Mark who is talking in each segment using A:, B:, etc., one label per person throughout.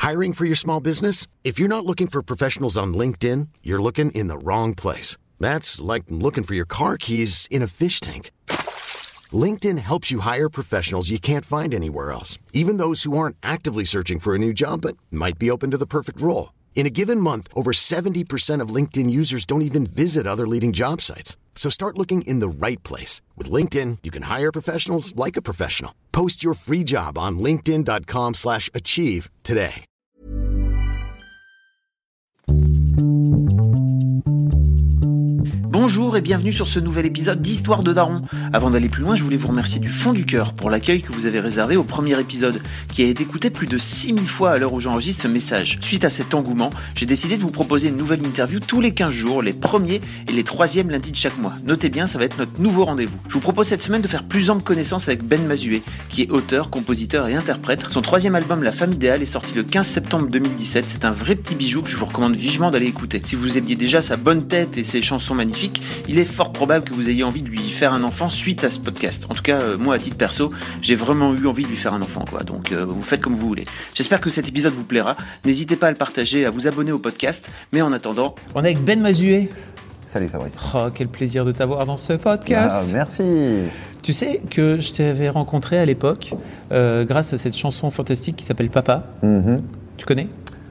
A: Hiring for your small business? If you're not looking for professionals on LinkedIn, you're looking in the wrong place. That's like looking for your car keys in a fish tank. LinkedIn helps you hire professionals you can't find anywhere else, even those who aren't actively searching for a new job but might be open to the perfect role. In a given month, over 70% of LinkedIn users don't even visit other leading job sites. So start looking in the right place. With LinkedIn, you can hire professionals like a professional. Post your free job on linkedin.com/achieve today.
B: Bonjour et bienvenue sur ce nouvel épisode d'Histoire de Daron. Avant d'aller plus loin, je voulais vous remercier du fond du cœur pour l'accueil que vous avez réservé au premier épisode, qui a été écouté plus de 6000 fois à l'heure où j'enregistre ce message. Suite à cet engouement, j'ai décidé de vous proposer une nouvelle interview tous les 15 jours, les premiers et les troisièmes lundis de chaque mois. Notez bien, ça va être notre nouveau rendez-vous. Je vous propose cette semaine de faire plus ample connaissance avec Ben Mazué, qui est auteur, compositeur et interprète. Son troisième album, La Femme Idéale, est sorti le 15 septembre 2017. C'est un vrai petit bijou que je vous recommande vivement d'aller écouter. Si vous aimiez déjà sa bonne tête et ses chansons magnifiques, il est fort probable que vous ayez envie de lui faire un enfant suite à ce podcast. En tout cas, moi, à titre perso, j'ai vraiment eu envie de lui faire un enfant, quoi. Donc, vous faites comme vous voulez. J'espère que cet épisode vous plaira. N'hésitez pas à le partager, à vous abonner au podcast. Mais en attendant, on est avec Ben Mazué.
C: Salut Fabrice.
B: Oh, quel plaisir de t'avoir dans ce podcast.
C: Ah, merci.
B: Tu sais que je t'avais rencontré à l'époque grâce à cette chanson fantastique qui s'appelle Papa.
C: Mm-hmm.
B: Tu connais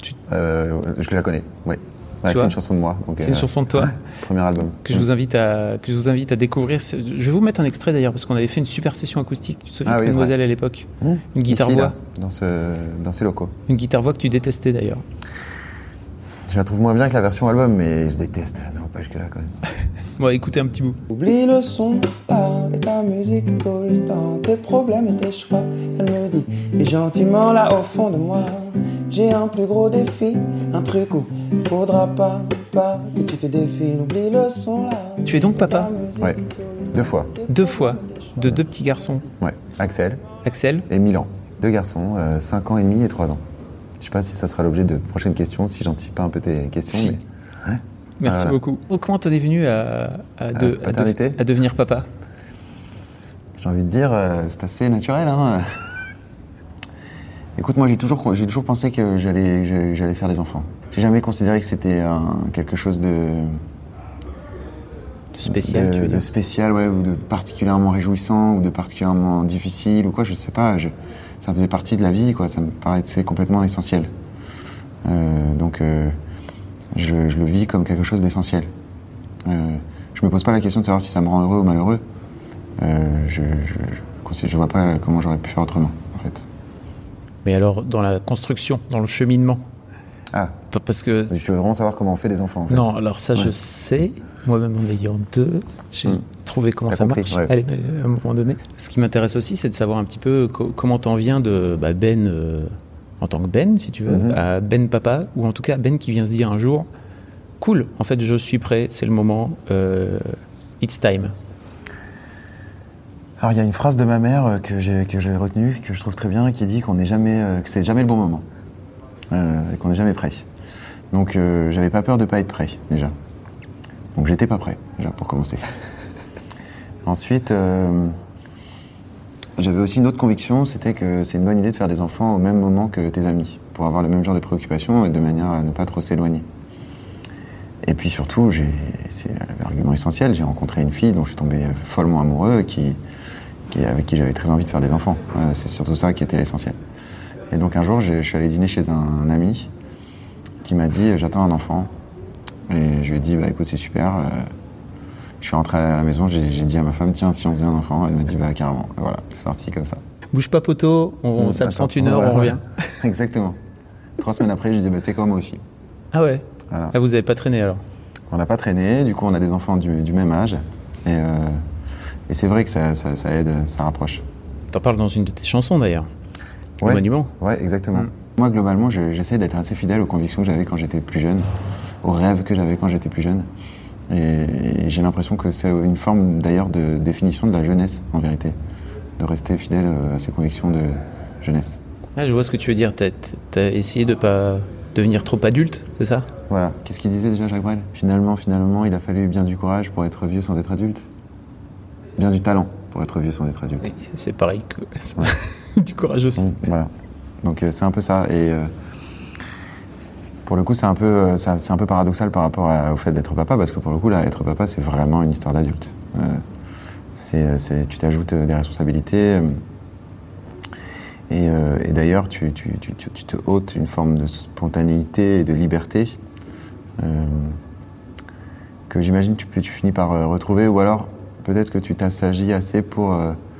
C: Je la connais, oui. Ouais, c'est une chanson de moi.
B: C'est une chanson de toi.
C: Ouais, premier album.
B: Que je vous invite à découvrir. Je vais vous mettre un extrait d'ailleurs parce qu'on avait fait une super session acoustique. Tu te souviens de Mademoiselle à l'époque. Une guitare-voix.
C: Dans ces locaux.
B: Une guitare-voix que tu détestais d'ailleurs.
C: Je la trouve moins bien que la version album, mais je déteste. Non, pas jusque-là quand même.
B: Bon, écoutez un petit bout.
D: Oublie le son, là, et ta musique tout le temps. Tes problèmes et tes choix, elle me dit. Et gentiment là au fond de moi, j'ai un plus gros défi. Un truc où faudra pas que tu te défiles. Oublie le son, là.
B: Tu es donc papa ?
C: Ouais, 2 fois.
B: 2 fois, de 2 petits garçons.
C: Ouais, Axel
B: et
C: Milan. 2 garçons, 5 ans et demi et 3 ans. Je sais pas si ça sera l'objet de prochaines questions, si j'anticipe pas un peu tes questions.
B: Si.
C: Mais... Ouais.
B: Merci beaucoup. Oh, comment t'en es venu à devenir papa ?
C: J'ai envie de dire, c'est assez naturel. Hein. Écoute, moi j'ai toujours pensé que j'allais faire des enfants. J'ai jamais considéré que c'était quelque chose de
B: spécial, tu veux dire ?
C: De spécial, ouais, ou de particulièrement réjouissant, ou de particulièrement difficile, ou quoi, je sais pas. Ça faisait partie de la vie, quoi. Ça me paraissait complètement essentiel. Donc, je le vis comme quelque chose d'essentiel. Je me pose pas la question de savoir si ça me rend heureux ou malheureux. Je vois pas comment j'aurais pu faire autrement, en fait.
B: Mais alors, dans la construction, dans le cheminement.
C: Ah.
B: Parce que.
C: Je veux vraiment savoir comment on fait des enfants, en fait.
B: Non, alors ça, je sais. Moi-même, en ayant 2, j'ai trouvé comment ça marche.
C: Ouais.
B: Allez, à un moment donné. Ce qui m'intéresse aussi, c'est de savoir un petit peu comment t'en viens de Ben, en tant que Ben, si tu veux, à Ben papa, ou en tout cas Ben qui vient se dire un jour, cool, en fait, je suis prêt, c'est le moment, it's time.
C: Alors, il y a une phrase de ma mère que j'ai retenue, que je trouve très bien, qui dit que c'est jamais le bon moment, et qu'on n'est jamais prêt. Donc, j'avais pas peur de pas être prêt, déjà. Donc, j'étais pas prêt, déjà, pour commencer. Ensuite, j'avais aussi une autre conviction, c'était que c'est une bonne idée de faire des enfants au même moment que tes amis, pour avoir le même genre de préoccupations et de manière à ne pas trop s'éloigner. Et puis surtout, c'est l'argument essentiel, j'ai rencontré une fille dont je suis tombé follement amoureux, avec qui j'avais très envie de faire des enfants. Voilà, c'est surtout ça qui était l'essentiel. Et donc un jour, je suis allé dîner chez un ami qui m'a dit « j'attends un enfant ». Et je lui ai dit « écoute, c'est super ». Je suis rentré à la maison, j'ai dit à ma femme « tiens, si on faisait un enfant », elle m'a dit « carrément ». Voilà, c'est parti comme ça.
B: Bouge pas poteau, on s'absente une heure, on revient.
C: Exactement. 3 semaines après, je lui ai dit « tu sais quoi, moi aussi ».
B: Ah ouais.
C: Voilà.
B: Ah, vous avez pas traîné alors ?
C: On n'a pas traîné, du coup on a des enfants du même âge. Et c'est vrai que ça aide, ça rapproche.
B: T'en parles dans une de tes chansons d'ailleurs.
C: Ouais.
B: Le monument.
C: Ouais, exactement. Moi globalement, j'essaie d'être assez fidèle aux convictions que j'avais quand j'étais plus jeune, aux rêves que j'avais quand j'étais plus jeune. Et j'ai l'impression que c'est une forme d'ailleurs de définition de la jeunesse en vérité, de rester fidèle à ses convictions de jeunesse.
B: Ah, je vois ce que tu veux dire. T'as essayé de pas devenir trop adulte, c'est ça ?
C: Voilà. Qu'est-ce qu'il disait déjà, Jacques Brel ? Finalement, il a fallu bien du courage pour être vieux sans être adulte. Bien du talent pour être vieux sans être adulte.
B: Oui, c'est pareil que du courage aussi.
C: Voilà. Donc c'est un peu ça. Et Pour le coup, c'est un peu paradoxal par rapport au fait d'être papa, parce que pour le coup, là, être papa, c'est vraiment une histoire d'adulte. Tu t'ajoutes des responsabilités. Et d'ailleurs, tu te ôtes une forme de spontanéité et de liberté que j'imagine tu finis par retrouver, ou alors peut-être que tu t'assagis assez pour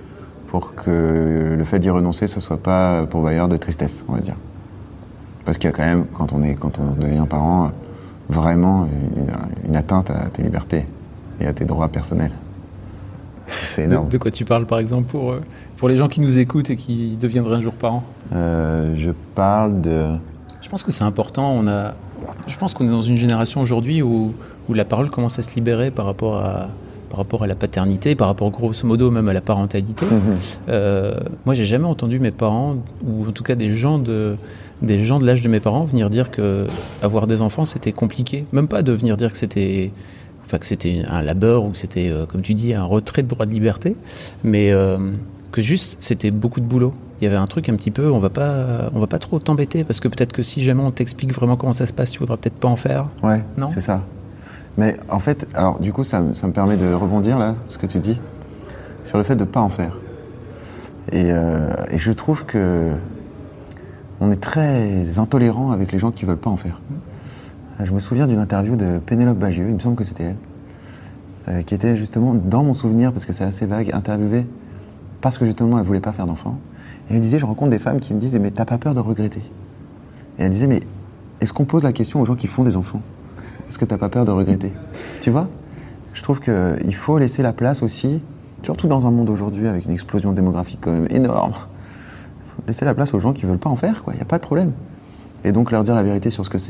C: que le fait d'y renoncer, ce soit pas pourvoyeur de tristesse, on va dire. Parce qu'il y a quand même, quand on devient parent, vraiment une atteinte à tes libertés et à tes droits personnels. C'est énorme.
E: De quoi tu parles, par exemple, pour les gens qui nous écoutent et qui deviendraient un jour parents?
C: Je parle de...
E: Je pense que c'est important. Je pense qu'on est dans une génération aujourd'hui où la parole commence à se libérer par rapport à la paternité, par rapport grosso modo même à la parentalité. Moi, j'ai jamais entendu mes parents, ou en tout cas des gens de l'âge de mes parents, venir dire que avoir des enfants c'était compliqué. Même pas de venir dire que c'était un labeur ou que c'était, comme tu dis, un retrait de droit de liberté, mais que juste c'était beaucoup de boulot. Il y avait un truc un petit peu, on va pas trop t'embêter, parce que peut-être que si jamais on t'explique vraiment comment ça se passe, tu voudras peut-être pas en faire.
C: Ouais,
E: non ?
C: C'est ça. Mais en fait, alors du coup, ça me permet de rebondir là, ce que tu dis, sur le fait de ne pas en faire. Et je trouve que on est très intolérant avec les gens qui ne veulent pas en faire. Je me souviens d'une interview de Pénélope Bagieux, il me semble que c'était elle, qui était justement, dans mon souvenir, parce que c'est assez vague, interviewée parce que justement elle ne voulait pas faire d'enfant. Et elle disait, je rencontre des femmes qui me disent, mais t'as pas peur de regretter? Et elle disait, mais est-ce qu'on pose la question aux gens qui font des enfants? Est-ce que t'as pas peur de regretter? Tu vois? Je trouve qu'il faut laisser la place aussi, surtout dans un monde aujourd'hui avec une explosion démographique quand même énorme, faut laisser la place aux gens qui veulent pas en faire, quoi. Y a pas de problème. Et donc leur dire la vérité sur ce que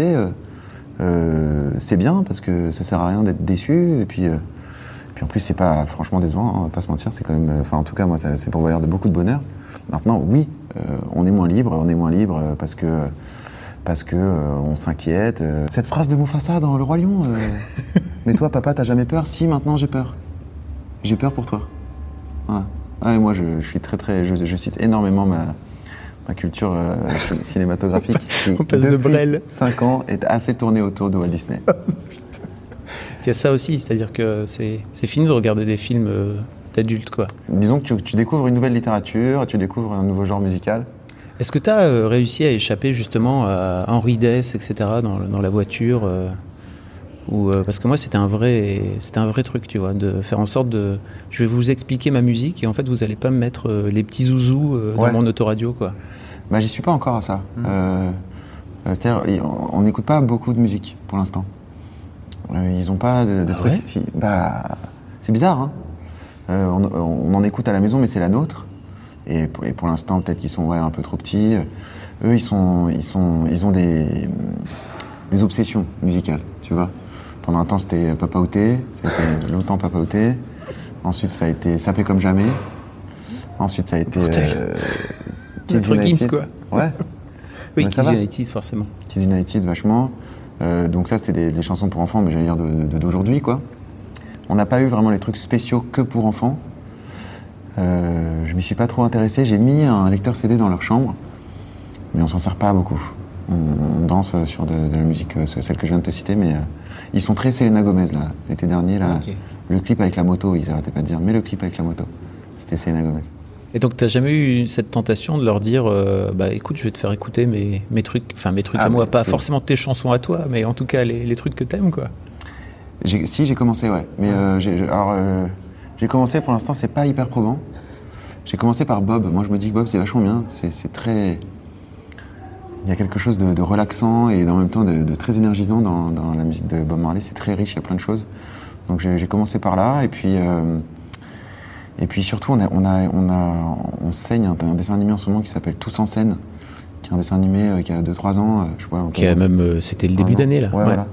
C: c'est bien, parce que ça sert à rien d'être déçu, et puis en plus c'est pas franchement décevant, hein, on va pas se mentir, c'est quand même, en tout cas moi c'est pourvoyeur de beaucoup de bonheur. Maintenant oui, on est moins libre parce que on s'inquiète. Cette phrase de Mufasa dans Le Roi Lion, mais toi papa t'as jamais peur? Si, maintenant j'ai peur. J'ai peur pour toi. Voilà. Ouais, moi je suis je cite énormément ma culture cinématographique qui,
E: on passe de Brel.
C: 5 ans, est assez tournée autour de Walt Disney.
E: Il y a ça aussi, c'est-à-dire que c'est fini de regarder des films d'adultes, quoi.
C: Disons que tu découvres une nouvelle littérature, tu découvres un nouveau genre musical.
E: Est-ce que tu as réussi à échapper justement à Henri Dess, etc., dans la voiture parce que moi c'était un vrai truc, tu vois, de faire en sorte de... Je vais vous expliquer ma musique et en fait vous allez pas me mettre les petits zouzous dans mon autoradio, quoi.
C: Bah j'y suis pas encore à ça. C'est-à-dire on n'écoute pas beaucoup de musique pour l'instant. Ils ont pas de trucs...
E: Ouais,
C: si, bah, c'est bizarre, hein. On en écoute à la maison, mais c'est la nôtre. Et pour l'instant, peut-être qu'ils sont un peu trop petits. Eux, ils ont des obsessions musicales, tu vois. Pendant un temps, c'était Papa Outé, ça a été longtemps Papa Outé. Ensuite, ça a été Sapé comme jamais. Ensuite, ça a été
E: Kids United, quoi.
C: Ouais.
E: Oui, Kids United, forcément.
C: Kids United, vachement. Donc ça, c'est des chansons pour enfants, mais j'allais dire d'aujourd'hui, quoi. On n'a pas eu vraiment les trucs spéciaux que pour enfants. Je m'y suis pas trop intéressé. J'ai mis un lecteur CD dans leur chambre, mais on s'en sert pas beaucoup. On danse sur de la musique, celle que je viens de te citer, mais ils sont très Selena Gomez, là. L'été dernier, là, okay. Le clip avec la moto, ils arrêtaient pas de dire, mais le clip avec la moto, c'était Selena Gomez.
E: Et donc, t'as jamais eu cette tentation de leur dire, écoute, je vais te faire écouter mes trucs à moi, pas forcément tes chansons à toi, mais en tout cas les trucs que t'aimes, quoi.
C: J'ai commencé, ouais. Mais j'ai commencé, pour l'instant, c'est pas hyper probant. J'ai commencé par Bob. Moi, je me dis que Bob, c'est vachement bien. C'est très... Il y a quelque chose de relaxant et en même temps de très énergisant dans la musique de Bob Marley. C'est très riche, il y a plein de choses. Donc j'ai commencé par là. Et puis surtout, on saigne un dessin animé en ce moment qui s'appelle Tous en scène, qui est un dessin animé qui a 2-3 ans. Je crois,
E: qui a même... c'était le début d'année, là.
C: Ouais. Voilà.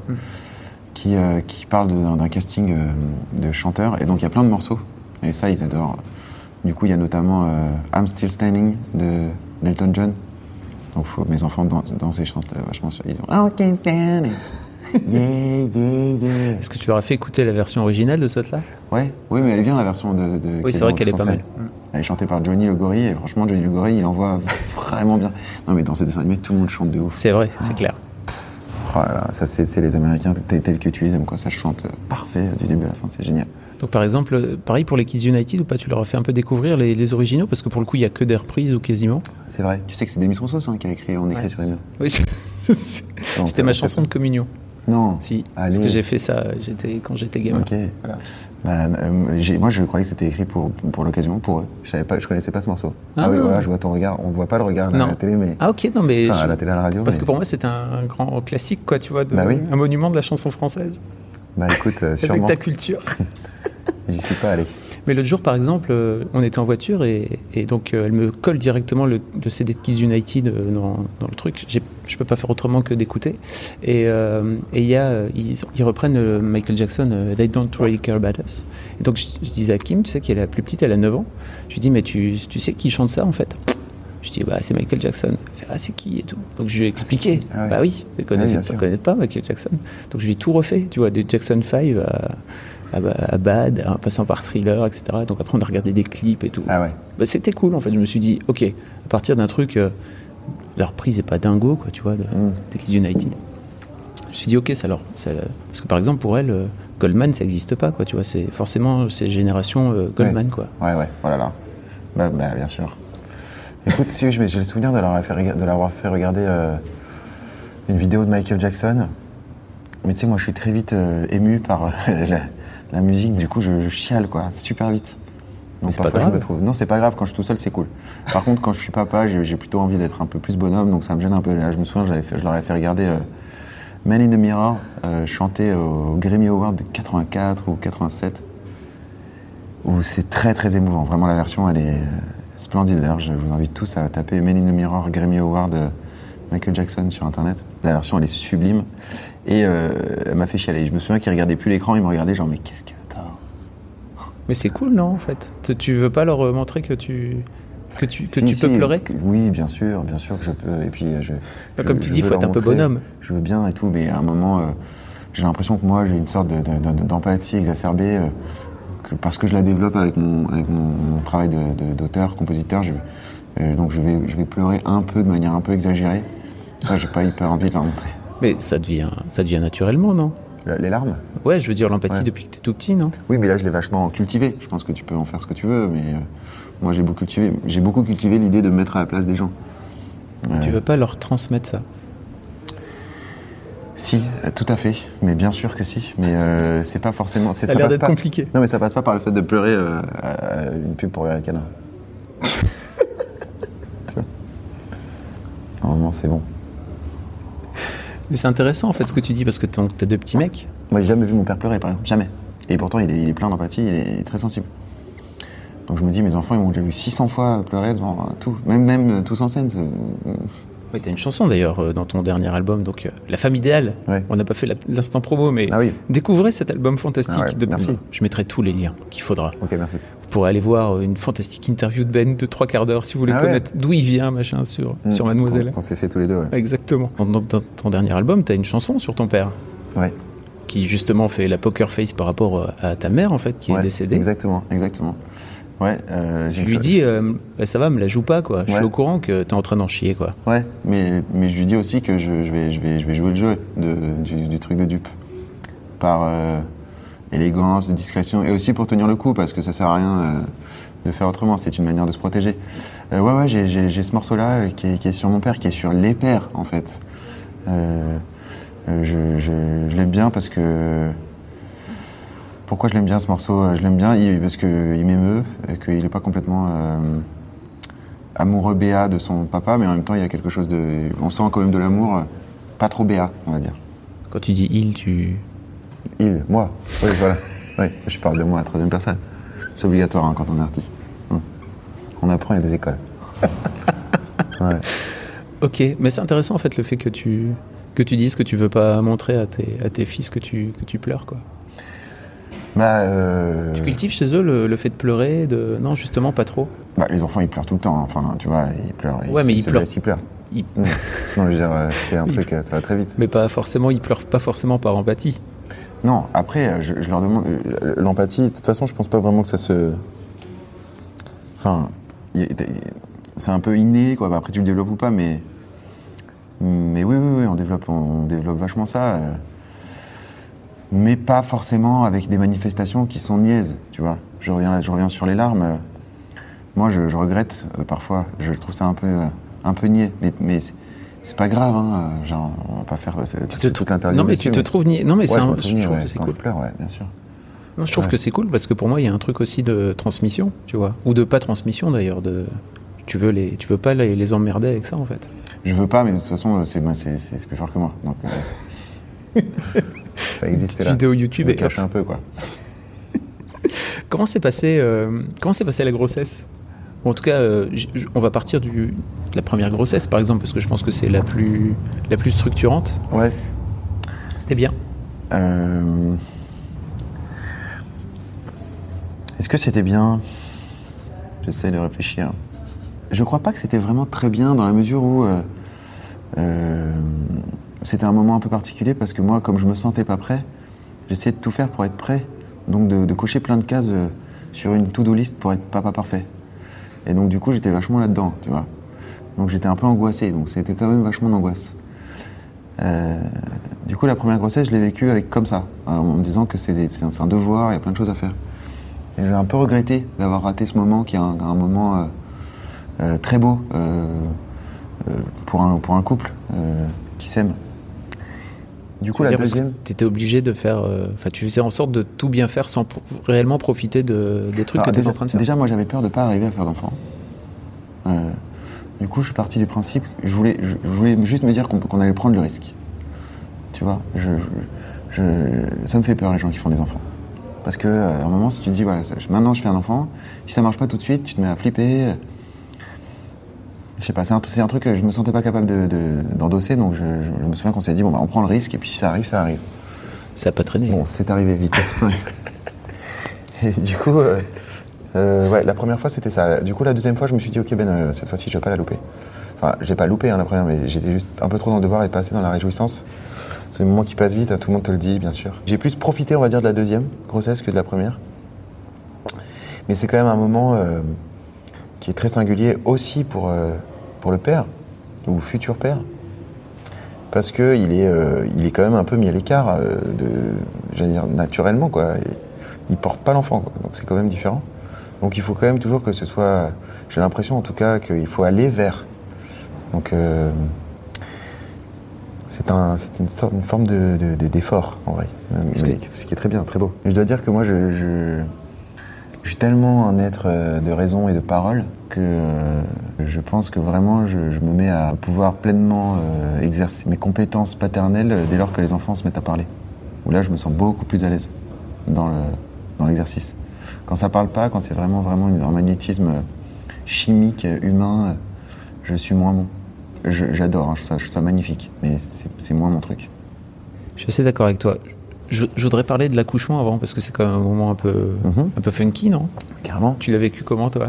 C: Qui parle d'un casting de chanteurs. Et donc, il y a plein de morceaux. Et ça, ils adorent. Du coup, il y a notamment I'm Still Standing d'Elton John. Donc, mes enfants dansent et chantent vachement sur. Ils ont Oh, can't stand it. Yeah, yeah, yeah.
E: Est-ce que tu leur as fait écouter la version originale de cette là?
C: Oui, mais elle est bien, la version de
E: oui, c'est vrai qu'elle est pas mal.
C: Elle est chantée par Johnny Le Gorille. Et franchement, Johnny Le Gorille, il envoie vraiment bien. Non, mais dans ce dessin animé, tout le monde chante de ouf.
E: C'est vrai, c'est clair.
C: Oh là là, ça c'est les Américains tel que tu es, comme quoi ça chante parfait du début à la fin, c'est génial.
E: Donc par exemple, pareil pour les Kids United ou pas, tu leur as fait un peu découvrir les originaux, parce que pour le coup il n'y a que des reprises ou quasiment.
C: C'est vrai, tu sais que c'est Demis Roussos qui a écrit On écrit sur les murs.
E: Oui, c'était ma chanson de communion.
C: Non.
E: Si,
C: allez.
E: parce que j'ai fait ça quand j'étais gamin.
C: Ok.
E: Voilà.
C: Moi je croyais que c'était écrit pour l'occasion, pour eux. Je connaissais pas ce morceau. Ah oui, voilà, je vois ton regard. On voit pas le regard à la télé, mais.
E: Ah ok, non mais.
C: Enfin, à la télé, à la radio.
E: Parce que pour moi c'était un grand classique, quoi, tu vois,
C: oui.
E: un monument de la chanson française.
C: Bah écoute, sûrement.
E: Avec ta culture.
C: J'y suis pas allé.
E: Mais l'autre jour, par exemple, on était en voiture et donc elle me colle directement le CD de Kids United dans le truc. Je peux pas faire autrement que d'écouter. Et ils reprennent Michael Jackson, They Don't Really Care About Us. Et donc je disais à Kim, tu sais qu'elle est la plus petite, elle a 9 ans. Je lui dis, mais tu sais qui chante ça en fait? Je dis, bah c'est Michael Jackson. Elle fait, ah c'est qui et tout. Donc je lui ai expliqué.
C: Ah ouais.
E: Bah oui, elle connaît pas Michael Jackson. Donc je lui ai tout refait, tu vois, des Jackson 5 à Bad, en passant par Thriller, etc. Donc après on a regardé des clips et tout.
C: Ah ouais.
E: Bah, c'était cool en fait. Je me suis dit, ok, à partir d'un truc, la reprise est pas dingo, quoi, tu vois, des Kids United. Je me suis dit, ok, parce que par exemple pour elle, Goldman ça n'existe pas, quoi, tu vois, c'est forcément ces générations Goldman, quoi.
C: Ouais, voilà là. Bah bien sûr. Écoute, si j'ai le souvenir de l'avoir fait regarder une vidéo de Michael Jackson. Mais tu sais, moi je suis très vite ému par la musique, du coup je chiale quoi, super vite. Donc
E: c'est parfois pas grave.
C: Je me trouve. Non, c'est pas grave, quand je suis tout seul c'est cool. Par contre, quand je suis papa, j'ai plutôt envie d'être un peu plus bonhomme, donc ça me gêne un peu. Là, je me souviens, je leur avais fait regarder Man in the Mirror, chanté au Grammy Award de 84 ou 87, où c'est très très émouvant. Vraiment, la version elle est splendide. D'ailleurs, je vous invite tous à taper Man in the Mirror Grammy Award Michael Jackson sur internet. La version elle est sublime et elle m'a fait chialer. Je me souviens qu'il regardait plus l'écran, il me regardait genre mais qu'est-ce que t'as?
E: Mais c'est cool, non, en fait? Tu veux pas leur montrer que tu peux pleurer?
C: Oui, bien sûr que je peux. Et puis
E: comme tu dis, il faut être un peu bonhomme.
C: Je veux bien et tout, mais à un moment j'ai l'impression que moi j'ai une sorte d'empathie exacerbée parce que je la développe avec mon travail d'auteur, compositeur. Donc je vais pleurer un peu de manière un peu exagérée. Ça, j'ai pas hyper envie de leur montrer.
E: Mais ça devient naturellement, non?
C: Les larmes?
E: Ouais, je veux dire l'empathie depuis que t'es tout petit, non?
C: Oui, mais là je l'ai vachement cultivé. Je pense que tu peux en faire ce que tu veux, mais moi j'ai beaucoup cultivé l'idée de me mettre à la place des gens.
E: Tu veux pas leur transmettre ça?
C: Si, tout à fait. Mais bien sûr que si. Mais c'est pas forcément.
E: Ça a l'air d'être compliqué.
C: Non, mais ça passe pas par le fait de pleurer une pub pour Rihanna. Normalement, c'est bon.
E: Mais c'est intéressant en fait ce que tu dis parce que t'as 2 petits mecs.
C: Moi, j'ai jamais vu mon père pleurer, par exemple. Jamais. Et pourtant, il est plein d'empathie, il est très sensible. Donc je me dis, mes enfants, ils m'ont déjà vu 600 fois pleurer devant tout. Même tous en scène.
E: Oui, t'as une chanson d'ailleurs dans ton dernier album, donc La Femme Idéale.
C: Ouais.
E: On n'a pas fait l'instant promo, mais découvrez cet album fantastique.
C: Merci.
E: Je mettrai tous les liens qu'il faudra.
C: Ok, merci.
E: Vous pourrez aller voir une fantastique interview de Ben de 3 quarts d'heure si vous voulez connaître d'où il vient, machin, sur Mademoiselle.
C: Qu'on s'est fait tous les deux, ouais.
E: Exactement. Donc dans ton dernier album, t'as une chanson sur ton père.
C: Ouais.
E: Qui justement fait la poker face par rapport à ta mère en fait, qui est décédée.
C: Exactement. Ouais,
E: je lui dis, ça va, me la joue pas, quoi. Je suis au courant que t'es en train d'en chier, quoi.
C: Ouais, mais je lui dis aussi que je vais jouer le jeu du truc de dupe. Par élégance, discrétion, et aussi pour tenir le coup, parce que ça sert à rien de faire autrement, c'est une manière de se protéger. Ouais, j'ai ce morceau-là qui est sur mon père, qui est sur les pères, en fait. Je l'aime bien parce que... Pourquoi je l'aime bien ce morceau? Je l'aime bien parce qu'il m'émeut, et qu'il n'est pas complètement amoureux béat de son papa, mais en même temps il y a quelque chose de... On sent quand même de l'amour pas trop béat, on va dire.
E: Quand tu dis il,
C: Il, moi. Oui, voilà. Oui, je parle de moi à 3e personne. C'est obligatoire quand on est artiste. On apprend, il y a des écoles. Ouais.
E: Ok, mais c'est intéressant en fait le fait que tu dises que tu veux pas montrer à tes fils que tu pleures, quoi. Tu cultives chez eux le fait de pleurer, non, justement pas trop.
C: Les enfants ils pleurent tout le temps, enfin tu vois, ils pleurent.
E: Ouais, mais ils pleurent.
C: Ils pleurent. Non, je veux dire, c'est un truc, ça va très vite.
E: Mais ils pleurent pas forcément par empathie.
C: Non, après je leur demande l'empathie. De toute façon, je pense pas vraiment que ça se. Enfin, c'est un peu inné, quoi. Après tu le développes ou pas, mais Mais oui, on développe vachement ça. Mais pas forcément avec des manifestations qui sont niaises, tu vois. Je reviens sur les larmes. Moi, je regrette parfois. Je trouve ça un peu niais. Mais c'est pas grave, hein. Genre, on va pas faire toute l'interview.
E: Non, mais tu te trouves niais. Non, mais
C: je trouve
E: que c'est cool.
C: Je pleure, bien sûr.
E: Non, je trouve que c'est cool parce que pour moi, il y a un truc aussi de transmission, tu vois. Ou de pas transmission d'ailleurs. Tu veux pas les emmerder avec ça, en fait.
C: Je veux pas, mais de toute façon, c'est plus fort que moi. Donc, ça existe là.
E: Vidéo YouTube
C: et cache un peu, quoi.
E: Comment s'est passée la grossesse? Bon, en tout cas, on va partir de la première grossesse, par exemple, parce que je pense que c'est la plus structurante.
C: Ouais.
E: C'était bien.
C: Est-ce que c'était bien? J'essaie de réfléchir. Je crois pas que c'était vraiment très bien dans la mesure où c'était un moment un peu particulier parce que moi, comme je me sentais pas prêt, j'essayais de tout faire pour être prêt. Donc de cocher plein de cases sur une to-do list pour être papa parfait. Et donc du coup, j'étais vachement là-dedans, tu vois. Donc j'étais un peu angoissé, donc c'était quand même vachement d'angoisse. Du coup, la première grossesse, je l'ai vécue comme ça, en me disant que c'est un devoir, il y a plein de choses à faire. Et j'ai un peu regretté d'avoir raté ce moment qui est un moment très beau pour un couple qui s'aime. Du coup, la deuxième...
E: Tu étais obligé de faire... tu faisais en sorte de tout bien faire sans réellement profiter des trucs que tu étais en train de faire.
C: Déjà, moi, j'avais peur de ne pas arriver à faire d'enfant. Du coup, je suis parti du principe... Je voulais juste me dire qu'on allait prendre le risque. Tu vois, ça me fait peur, les gens qui font des enfants. Parce qu'à un moment, si tu te dis, voilà, maintenant je fais un enfant, si ça ne marche pas tout de suite, tu te mets à flipper... Je sais pas, c'est un truc que je me sentais pas capable d'endosser, donc je me souviens qu'on s'est dit, bon, on prend le risque, et puis si ça arrive, ça arrive.
E: Ça a pas traîné.
C: Bon, c'est arrivé vite. Et du coup, la première fois, c'était ça. Du coup, la deuxième fois, je me suis dit, ok, cette fois-ci, je vais pas la louper. Enfin, je l'ai pas loupé, la première, mais j'étais juste un peu trop dans le devoir et pas assez dans la réjouissance. C'est un moment qui passe vite, tout le monde te le dit, bien sûr. J'ai plus profité, on va dire, de la deuxième grossesse que de la première. Mais c'est quand même un moment qui est très singulier aussi pour le père, ou futur père, parce qu'il est quand même un peu mis à l'écart, j'allais dire naturellement, quoi. Il porte pas l'enfant, quoi. Donc c'est quand même différent. Donc il faut quand même toujours que ce soit, j'ai l'impression en tout cas qu'il faut aller vers. Donc c'est une forme d'effort en vrai, ce qui est très bien, très beau. Et je dois dire que moi je suis tellement un être de raison et de parole que je pense que vraiment je me mets à pouvoir pleinement exercer mes compétences paternelles dès lors que les enfants se mettent à parler. Où là je me sens beaucoup plus à l'aise dans l'exercice. Quand ça parle pas, quand c'est vraiment un magnétisme chimique, humain, je suis moins bon. J'adore, hein, je trouve ça magnifique, mais c'est moins mon truc.
E: Je suis assez d'accord avec toi. Je voudrais parler de l'accouchement avant, parce que c'est quand même un moment un peu funky, non?
C: Carrément.
E: Tu l'as vécu comment, toi?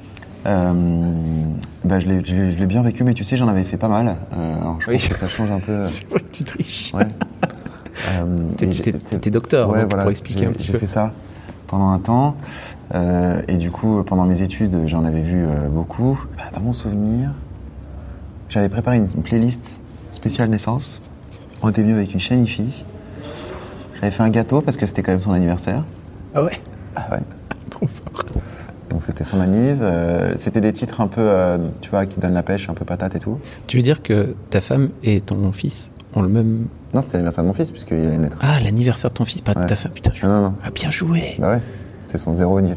C: Je l'ai bien vécu, mais tu sais, j'en avais fait pas mal. Alors je pense que ça change un peu.
E: C'est vrai que tu triches.
C: Ouais.
E: T'étais docteur,
C: ouais,
E: donc
C: voilà,
E: pour expliquer un petit peu.
C: J'ai fait ça pendant un temps. Et du coup, pendant mes études, j'en avais vu beaucoup. Dans mon souvenir, j'avais préparé une playlist spéciale naissance. On était venu avec une chaîne IFI. J'avais fait un gâteau parce que c'était quand même son anniversaire.
E: Ah ouais?
C: Ah ouais.
E: Trop fort.
C: Donc c'était son anniv. C'était des titres un peu, tu vois, qui donnent la pêche, un peu patate et tout.
E: Tu veux dire que ta femme et ton fils ont le même...
C: Non, c'était l'anniversaire de mon fils, puisqu'il allait naître.
E: Ah, l'anniversaire de ton fils, pas de ta femme. Putain,
C: non.
E: Ah, bien joué.
C: Bah ouais, c'était son zéroième.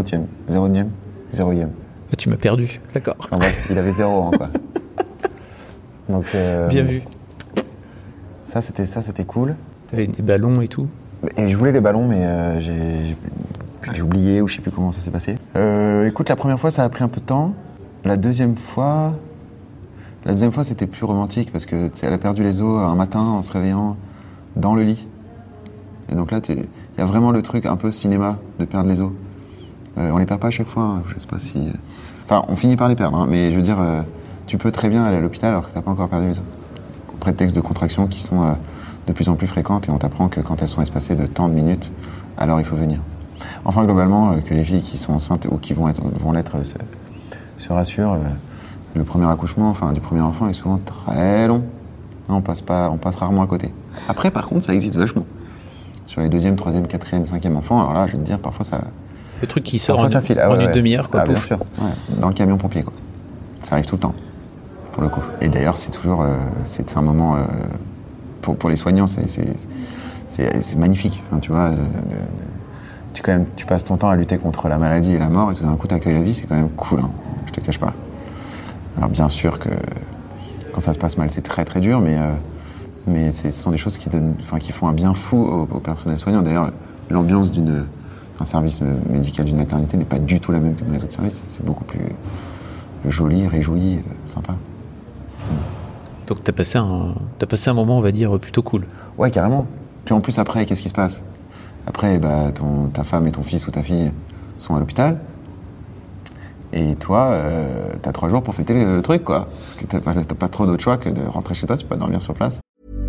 E: Ah, tu m'as perdu, d'accord.
C: Enfin bref, il avait 0 ans, quoi. Donc,
E: bien vu.
C: Ça, c'était cool.
E: T'avais des ballons et tout.
C: Et je voulais les ballons, mais j'ai oublié, ou je sais plus comment ça s'est passé. Écoute, la première fois, ça a pris un peu de temps. La deuxième fois, c'était plus romantique, parce que elle a perdu les os un matin en se réveillant dans le lit. Et donc là, il y a vraiment le truc un peu cinéma de perdre les os. On les perd pas à chaque fois, hein, je sais pas si... Enfin, on finit par les perdre, hein, mais je veux dire, tu peux très bien aller à l'hôpital alors que t'as pas encore perdu les os. Au prétexte de contractions qui sont de plus en plus fréquentes, et on t'apprend que quand elles sont espacées de tant de minutes, alors il faut venir. Enfin, globalement, que les filles qui sont enceintes ou qui vont l'être se rassurent. Le premier accouchement, du premier enfant est souvent très long. Non, on passe rarement à côté. Après, par contre, ça existe vachement. Sur les 2e, 3e, 4e, 5e enfants, alors là, je vais te dire, parfois ça...
E: Le truc qui sort
C: parfois, ça file.
E: en une demi-heure, quoi.
C: Ah, bien sûr. Ouais. Dans le camion pompier, quoi. Ça arrive tout le temps, pour le coup. Et d'ailleurs, c'est toujours... c'est un moment... pour les soignants, c'est magnifique. Enfin, tu vois, tu passes ton temps à lutter contre la maladie et la mort, et tout d'un coup, t'accueilles la vie, c'est quand même cool, hein. Je te cache pas. Alors bien sûr que quand ça se passe mal, c'est très très dur, mais ce sont des choses qui font un bien fou au personnel soignant. D'ailleurs, l'ambiance d'un service médical d'une maternité n'est pas du tout la même que dans les autres services. C'est beaucoup plus joli, réjoui, sympa.
E: Donc t'as passé un moment, on va dire, plutôt cool.
C: Ouais, carrément. Puis en plus, après, qu'est-ce qui se passe ? Après, ta femme et ton fils ou ta fille sont à l'hôpital. Et toi, t'as 3 jours pour fêter le truc, quoi. Parce que t'as pas trop d'autre choix que de rentrer chez toi, tu peux pas dormir sur place.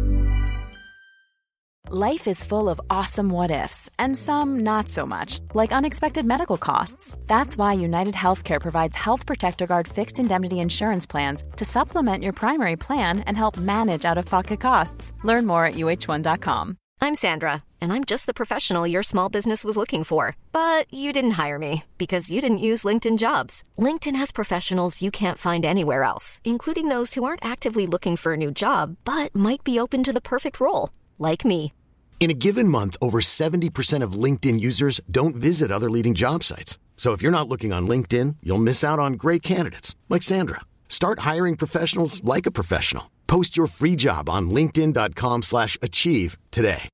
F: Life is full of awesome what-ifs, and some not so much, like unexpected medical costs. That's why United Healthcare provides Health Protector Guard fixed indemnity insurance plans to supplement your primary plan and help manage out-of-pocket costs. Learn more at uh1.com.
G: I'm Sandra, and I'm just the professional your small business was looking for. But you didn't hire me, because you didn't use LinkedIn Jobs. LinkedIn has professionals you can't find anywhere else, including those who aren't actively looking for a new job, but might be open to the perfect role, like me.
A: In a given month, over 70% of LinkedIn users don't visit other leading job sites. So if you're not looking on LinkedIn, you'll miss out on great candidates like Sandra. Start hiring professionals like a professional. Post your free job on linkedin.com/achieve today.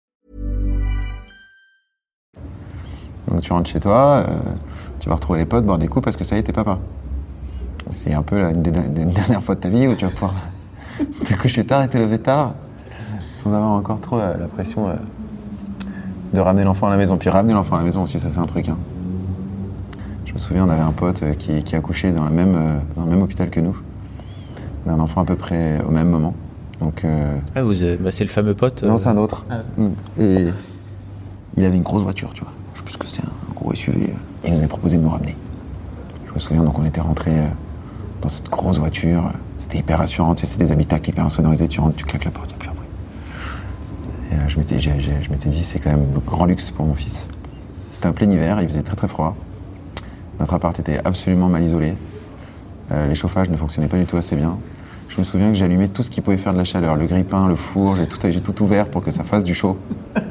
C: Donc tu rentres chez toi, tu vas retrouver les potes, boire des coups parce que ça y est, t'es papa. C'est un peu une des dernières fois de ta vie où tu vas pouvoir te coucher tard et te lever tard sans avoir encore trop la pression de ramener l'enfant à la maison. Puis ramener l'enfant à la maison aussi, ça c'est un truc, hein. Je me souviens, on avait un pote qui a couché dans le même hôpital que nous, d'un enfant à peu près au même moment. Donc,
E: c'est le fameux pote.
C: Non, c'est un autre. Et il avait une grosse voiture, tu vois. Je sais plus ce que c'est, un gros SUV. Il nous avait proposé de nous ramener. Je me souviens, donc on était rentrés dans cette grosse voiture. C'était hyper rassurant, tu sais, c'est des habitacles hyper insonorisés. Tu rentres, tu claques la porte, il n'y a plus un bruit. Et je m'étais dit, c'est quand même le grand luxe pour mon fils. C'était un plein hiver, il faisait très très froid. Notre appart était absolument mal isolé. Les chauffages ne fonctionnaient pas du tout assez bien. Je me souviens que j'ai allumé tout ce qui pouvait faire de la chaleur, le grille-pain, le four, j'ai tout ouvert pour que ça fasse du chaud.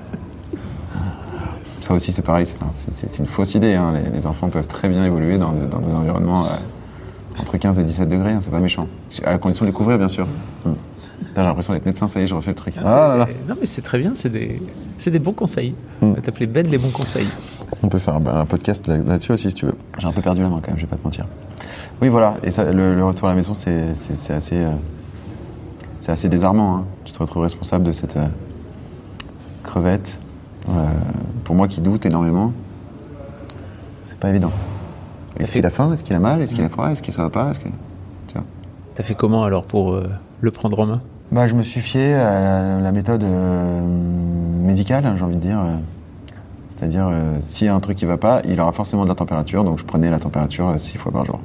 C: Ça aussi c'est pareil, c'est une fausse idée, hein. Les enfants peuvent très bien évoluer dans des environnements entre 15 et 17 degrés, hein, c'est pas méchant. À la condition de les couvrir, bien sûr. J'ai l'impression d'être médecin, ça y est, je refais le truc.
E: Non mais c'est très bien, c'est des bons conseils. On va t'appeler Ben les bons conseils.
C: On peut faire un podcast là-dessus aussi si tu veux. J'ai un peu perdu la main quand même, je vais pas te mentir. Oui voilà, et ça, le retour à la maison c'est assez désarmant, hein. Tu te retrouves responsable de cette crevette. Pour moi qui doute énormément, c'est pas évident. Est-ce qu'il a faim? Est-ce qu'il a mal? Est-ce qu'il a froid? Est-ce que ça va pas? Tu vois.
E: T'as fait comment alors pour le prendre en main?
C: Je me suis fié à la méthode médicale, j'ai envie de dire. C'est-à-dire, s'il y a un truc qui va pas, il aura forcément de la température, donc je prenais la température 6 fois par jour.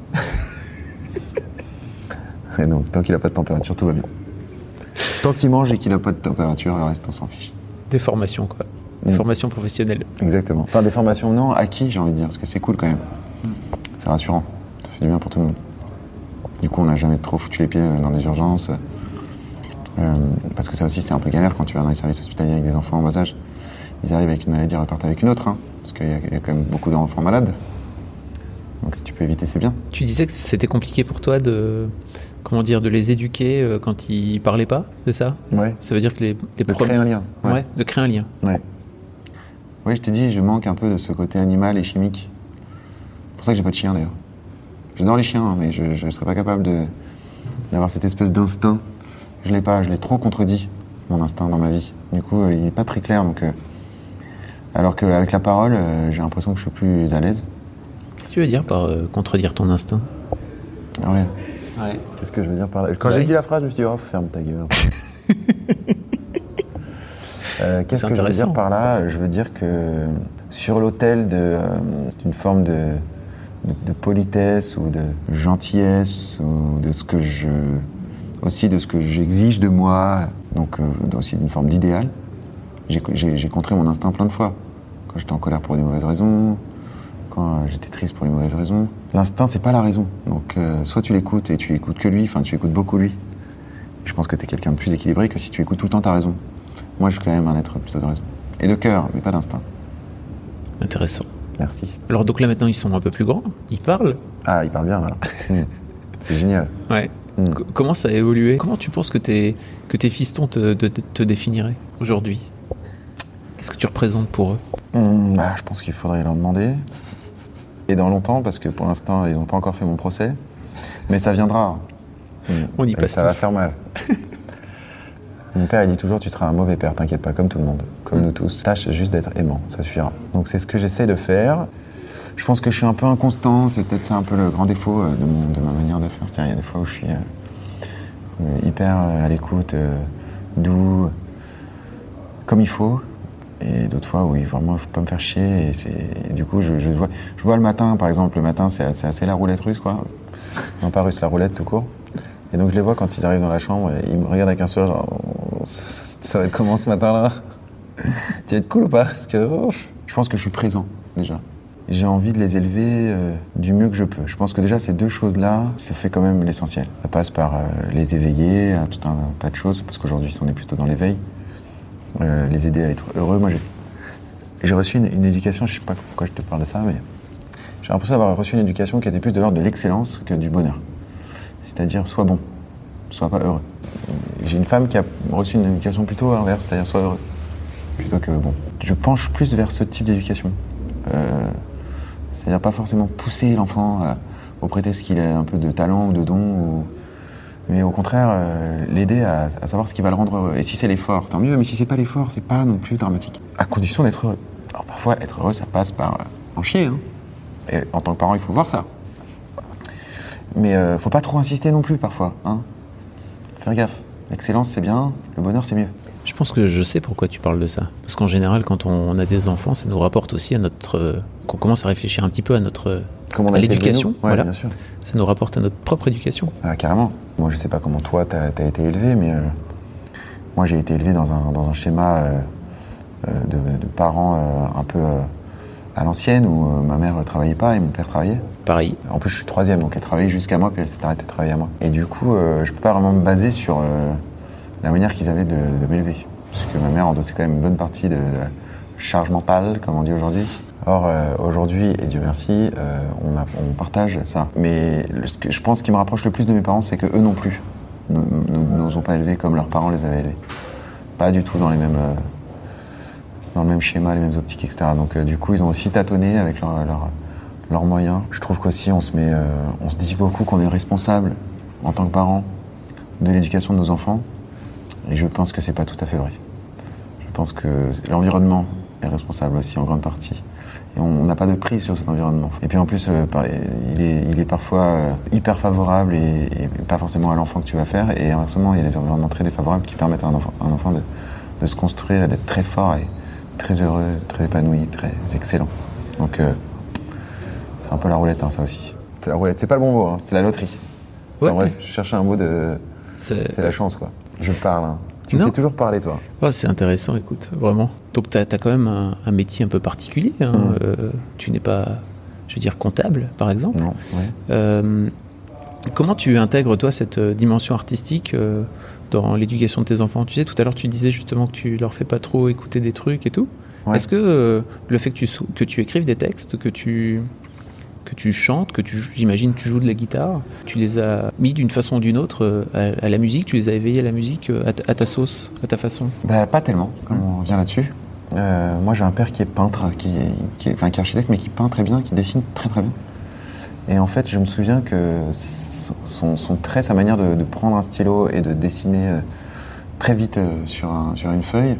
C: Et donc, tant qu'il n'a pas de température, tout va bien. Tant qu'il mange et qu'il n'a pas de température, le reste, on s'en fiche.
E: Des formations, quoi. Des formations professionnelles.
C: Exactement. Enfin, des formations, non, acquis, j'ai envie de dire, parce que c'est cool quand même. C'est rassurant. Ça fait du bien pour tout le monde. Du coup, on n'a jamais trop foutu les pieds dans des urgences. Parce que ça aussi, c'est un peu galère quand tu vas dans les services hospitaliers avec des enfants en bas âge. Ils arrivent avec une maladie, ils repartent avec une autre, hein, parce qu'il y a quand même beaucoup d'enfants malades. Donc si tu peux éviter, c'est bien. Tu
E: disais que c'était compliqué pour toi de les éduquer quand ils parlaient pas, c'est ça?
C: Ouais.
E: Ça veut dire que
C: de créer un lien.
E: Ouais, de créer un lien.
C: Ouais. Oui, je t'ai dit, je manque un peu de ce côté animal et chimique. C'est pour ça que j'ai pas de chien d'ailleurs. J'adore les chiens, hein, mais je ne serais pas capable d'avoir cette espèce d'instinct. Je l'ai pas, je l'ai trop contredit, mon instinct dans ma vie. Du coup, il n'est pas très clair, donc... Alors qu'avec la parole, j'ai l'impression que je suis plus à l'aise.
E: Qu'est-ce que tu veux dire par contredire ton instinct?
C: Ouais. Qu'est-ce que je veux dire par là? Quand j'ai dit la phrase, je me suis dit, oh, ferme ta gueule. Qu'est-ce que je veux dire par là? Je veux dire que sur l'autel d'une forme de politesse ou de gentillesse ou de ce que j'exige de moi, Donc aussi une forme d'idéal. J'ai contré mon instinct plein de fois. Quand j'étais en colère pour une mauvaise raison, quand j'étais triste pour une mauvaise raison. L'instinct, c'est pas la raison. Donc soit tu l'écoutes et tu écoutes que lui, enfin tu écoutes beaucoup lui. Je pense que t'es quelqu'un de plus équilibré que si tu écoutes tout le temps ta raison. Moi, je suis quand même un être plutôt de raison. Et de cœur, mais pas d'instinct.
E: Intéressant.
C: Merci.
E: Alors donc là maintenant ils sont un peu plus grands, ils parlent.
C: Ah, il parle bien là. C'est génial.
E: Ouais. Comment ça a évolué? Comment tu penses que tes fistons te définiraient aujourd'hui? Qu'est-ce que tu représentes pour eux?
C: Je pense qu'il faudrait leur demander. Et dans longtemps, parce que pour l'instant, ils n'ont pas encore fait mon procès. Mais ça viendra.
E: On y passe
C: ça va faire mal. Mon père, il dit toujours, tu seras un mauvais père, t'inquiète pas, comme tout le monde, comme nous tous. Tâche juste d'être aimant, ça suffira. Donc c'est ce que j'essaie de faire. Je pense que je suis un peu inconstant, c'est peut-être ça un peu le grand défaut de ma manière de faire. C'est-à-dire, il y a des fois où je suis hyper à l'écoute, doux, comme il faut. Et d'autres fois où vraiment il faut pas me faire chier. Et du coup, je vois le matin, par exemple, le matin c'est assez la roulette russe, quoi. Non pas russe, la roulette tout court. Et donc je les vois quand ils arrivent dans la chambre, et ils me regardent avec un sourire genre ça va être comment ce matin-là? Tu vas être cool ou pas? Parce que je pense que je suis présent déjà. J'ai envie de les élever du mieux que je peux. Je pense que déjà ces deux choses-là, ça fait quand même l'essentiel. Ça passe par les éveiller à tout un tas de choses, parce qu'aujourd'hui on est plutôt dans l'éveil. Les aider à être heureux. Moi j'ai reçu une éducation, je sais pas pourquoi je te parle de ça, mais j'ai l'impression d'avoir reçu une éducation qui était plus de l'ordre de l'excellence que du bonheur. C'est-à-dire, sois bon, sois pas heureux. J'ai une femme qui a reçu une éducation plutôt inverse, c'est-à-dire sois heureux, plutôt que bon. Je penche plus vers ce type d'éducation. C'est-à-dire pas forcément pousser l'enfant au prétexte qu'il a un peu de talent ou de don, mais au contraire, l'aider à savoir ce qui va le rendre heureux. Et si c'est l'effort, tant mieux, mais si c'est pas l'effort, c'est pas non plus dramatique. À condition d'être heureux. Alors parfois, être heureux, ça passe par en chier, hein. Et en tant que parent, il faut voir ça. Mais faut pas trop insister non plus parfois, hein. Faire gaffe. L'excellence c'est bien, le bonheur c'est mieux.
E: Je pense que je sais pourquoi tu parles de ça. Parce qu'en général, quand on a des enfants, ça nous rapporte aussi à notre... qu'on commence à réfléchir un petit peu à notre... à l'éducation.
C: Ouais,
E: voilà.
C: Bien sûr.
E: Ça nous rapporte à notre propre éducation.
C: Ah, carrément. Moi je sais pas comment toi t'as été élevé, mais moi j'ai été élevé dans un schéma de parents un peu... à l'ancienne, où ma mère travaillait pas et mon père travaillait.
E: Pareil.
C: En plus, je suis troisième, donc elle travaillait jusqu'à moi, puis elle s'est arrêtée de travailler à moi. Et du coup, je peux pas vraiment me baser sur la manière qu'ils avaient de m'élever. Parce que ma mère endossait quand même une bonne partie de la charge mentale, comme on dit aujourd'hui. Or, aujourd'hui, et Dieu merci, on partage ça. Mais je pense qui me rapproche le plus de mes parents, c'est que eux non plus ne nous ont pas élevés comme leurs parents les avaient élevés. Pas du tout dans les mêmes... dans le même schéma, les mêmes optiques, etc. Donc du coup, ils ont aussi tâtonné avec leurs moyens. Je trouve qu'aussi, on se dit beaucoup qu'on est responsable, en tant que parents, de l'éducation de nos enfants. Et je pense que c'est pas tout à fait vrai. Je pense que l'environnement est responsable aussi, en grande partie. Et on n'a pas de prise sur cet environnement. Et puis en plus, il est parfois hyper favorable et pas forcément à l'enfant que tu vas faire. Et inversement, il y a des environnements très défavorables qui permettent à un enfant de se construire, d'être très fort et très heureux, très épanoui, très excellent. Donc c'est un peu la roulette, hein, ça aussi. C'est la roulette, c'est pas le bon mot, hein, c'est la loterie. Enfin,
E: Ouais.
C: bref, je cherchais un mot de... C'est la chance, quoi. Je parle, hein. Tu me fais toujours parler, toi.
E: Oh, c'est intéressant, écoute, vraiment. Donc t'as quand même un métier un peu particulier, hein. Tu n'es pas, je veux dire, comptable, par exemple.
C: Non, ouais.
E: Comment tu intègres, toi, cette dimension artistique dans l'éducation de tes enfants? Tu sais, tout à l'heure, tu disais justement que tu leur fais pas trop écouter des trucs et tout. Ouais. Est-ce que le fait que tu écrives des textes, que tu chantes, j'imagine tu joues de la guitare, tu les as mis d'une façon ou d'une autre à la musique, tu les as éveillés à la musique à ta sauce, à ta façon?
C: Bah, pas tellement, comme on vient là-dessus. Moi, j'ai un père qui est peintre, qui est architecte, mais qui peint très bien, qui dessine très très bien. Et en fait, je me souviens que son trait, sa manière de prendre un stylo et de dessiner très vite sur une feuille,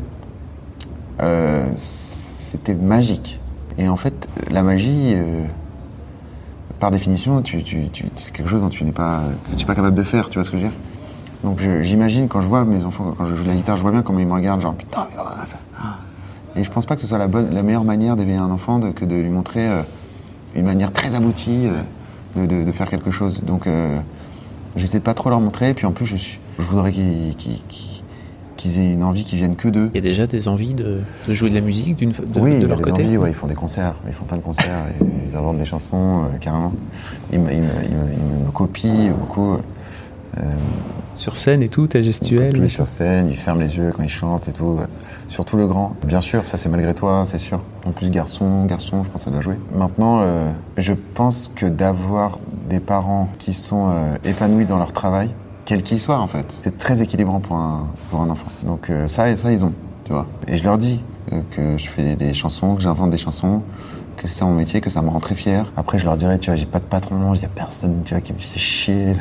C: c'était magique. Et en fait, la magie, par définition, c'est quelque chose dont tu n'es pas capable de faire, tu vois ce que je veux dire? Donc j'imagine, quand je vois mes enfants, quand je joue de la guitare, je vois bien comment ils me regardent, genre putain, mais voilà, ça. Et je pense pas que ce soit la meilleure manière d'éveiller un enfant que de lui montrer une manière très aboutie de faire quelque chose. Donc j'essaie de pas trop leur montrer, et puis en plus je voudrais qu'ils qu'ils aient une envie qui vienne que d'eux.
E: Il y a déjà des envies de jouer de la musique de
C: Oui, il y a
E: leur
C: des
E: côté.
C: envies, ouais, ils font des concerts, ils font plein de concerts, et ils inventent des chansons, carrément. Ils me copient beaucoup.
E: Sur scène et tout, ta gestuelle.
C: Ils sur scène, ils ferment les yeux quand ils chantent et tout. Surtout le grand. Bien sûr, ça c'est malgré toi, c'est sûr. En plus garçon, je pense que ça doit jouer. Maintenant, je pense que d'avoir des parents qui sont épanouis dans leur travail, quel qu'il soit en fait, c'est très équilibrant pour un enfant. Donc ça ils ont, tu vois. Et je leur dis que je fais des chansons, que j'invente des chansons, que c'est ça mon métier, que ça me rend très fier. Après je leur dirais, tu vois, j'ai pas de patron, il y a personne, tu vois, qui me fait chier.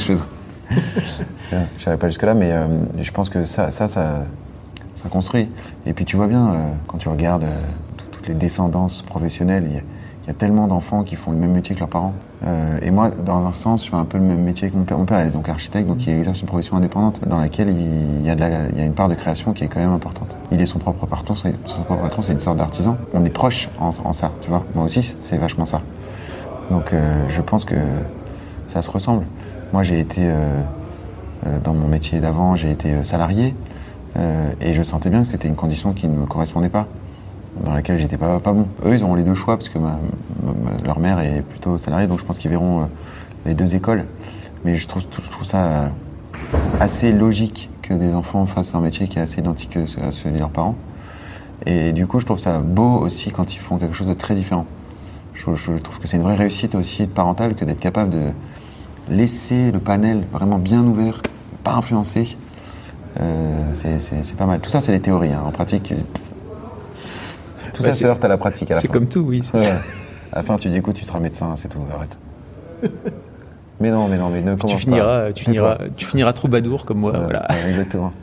C: Je n'irai pas jusque-là, mais je pense que ça construit. Et puis tu vois bien, quand tu regardes toutes les descendances professionnelles, il y a tellement d'enfants qui font le même métier que leurs parents. Et moi, dans un sens, je fais un peu le même métier que mon père. Mon père est donc architecte, donc il exerce une profession indépendante dans laquelle il y a une part de création qui est quand même importante. Il est son propre patron, c'est une sorte d'artisan. On est proche en ça, tu vois. Moi aussi, c'est vachement ça. Donc je pense que ça se ressemble. Moi, j'ai été, dans mon métier d'avant, j'ai été salarié et je sentais bien que c'était une condition qui ne me correspondait pas, dans laquelle j'étais pas bon. Eux, ils auront les deux choix parce que leur mère est plutôt salariée, donc je pense qu'ils verront les deux écoles. Mais je trouve ça assez logique que des enfants fassent un métier qui est assez identique à celui de leurs parents. Et du coup, je trouve ça beau aussi quand ils font quelque chose de très différent. Je trouve que c'est une vraie réussite aussi parentale que d'être capable de laisser le panel vraiment bien ouvert, pas influencé. C'est pas mal. Tout ça, c'est les théories. Hein. En pratique, tout ça se heurte à la pratique. À la
E: c'est
C: fin.
E: comme tout, oui.
C: Ouais. À la fin, tu dis, écoute, tu seras médecin, c'est tout, arrête. mais ne commence pas.
E: Tu finiras troubadour comme moi.
C: Ouais,
E: voilà.
C: ouais, exactement.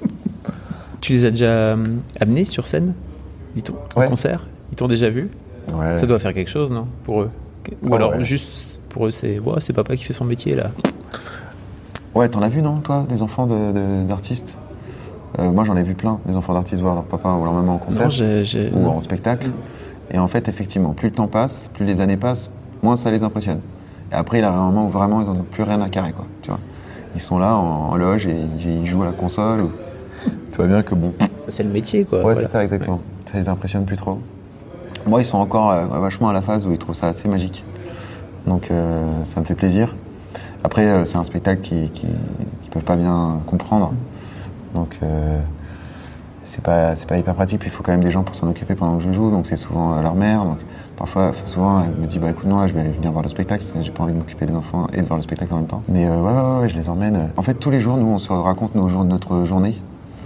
E: Tu les as déjà amenés sur scène, dit-on, en concert? Ils t'ont déjà vu?
C: Ouais.
E: Ça doit faire quelque chose, non, pour eux? Ou alors juste pour eux, c'est papa qui fait son métier là.
C: Ouais, t'en as vu, non, toi, des enfants d'artistes? Moi, j'en ai vu plein, des enfants d'artistes voir leur papa ou leur maman en concert ou en spectacle. Et en fait, effectivement, plus le temps passe, plus les années passent, moins ça les impressionne. Et après, il y a un moment où vraiment, ils n'en ont plus rien à carrer, quoi. Tu vois, ils sont là en loge et ils jouent à la console. Tu vois bien que bon.
E: C'est le métier, quoi.
C: Ouais, voilà. C'est ça, exactement. Ouais. Ça les impressionne plus trop. Moi, ils sont encore vachement à la phase où ils trouvent ça assez magique. Donc, ça me fait plaisir. Après, c'est un spectacle qu'ils peuvent pas bien comprendre. Donc, c'est pas hyper pratique. Puis, il faut quand même des gens pour s'en occuper pendant que je joue. Donc, c'est souvent leur mère. Donc, souvent, elle me dit, bah écoute, non, là, je vais aller venir voir le spectacle. J'ai pas envie de m'occuper des enfants et de voir le spectacle en même temps. Mais ouais, je les emmène. En fait, tous les jours, nous, on se raconte notre journée.